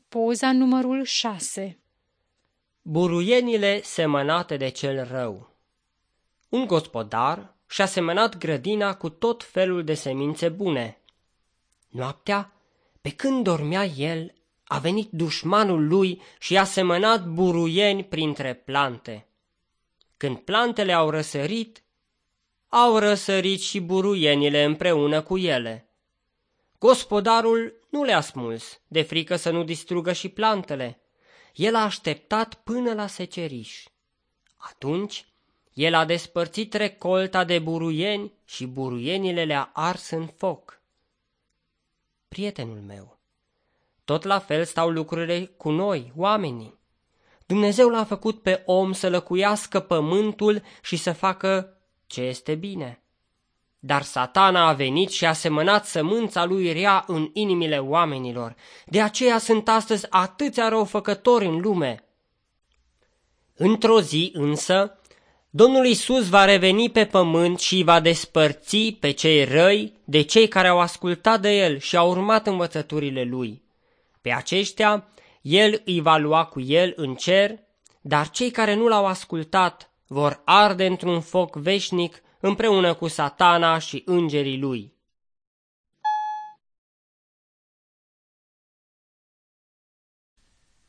Poza numărul 6. Buruienile semănate de cel rău. Un gospodar și-a semănat grădina cu tot felul de semințe bune. Noaptea, pe când dormea el, a venit dușmanul lui și a semănat buruieni printre plante. Când plantele au răsărit și buruienile împreună cu ele. Gospodarul nu le-a smuls, de frică să nu distrugă și plantele. El a așteptat până la seceriș. Atunci, el a despărțit recolta de buruieni și buruienile le-a ars în foc. Prietenul meu, tot la fel stau lucrurile cu noi, oamenii. Dumnezeu l-a făcut pe om să lăcuiască pământul și să facă ce este bine. Dar Satana a venit și a semănat sămânța lui rea în inimile oamenilor. De aceea sunt astăzi atâția răufăcători în lume. Într-o zi însă, Domnul Iisus va reveni pe pământ și va despărți pe cei răi de cei care au ascultat de El și au urmat învățăturile Lui. Pe aceștia, El îi va lua cu El în cer, dar cei care nu l-au ascultat vor arde într-un foc veșnic împreună cu Satana și îngerii lui.